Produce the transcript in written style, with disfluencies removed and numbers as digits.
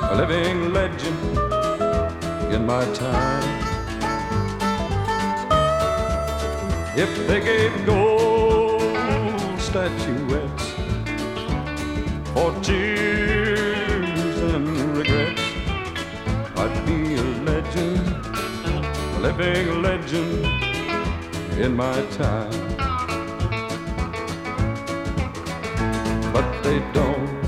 a living legend in my time. If they gave gold statuettes for tears and regrets, I'd be a legend, a living legend in my time. But they don't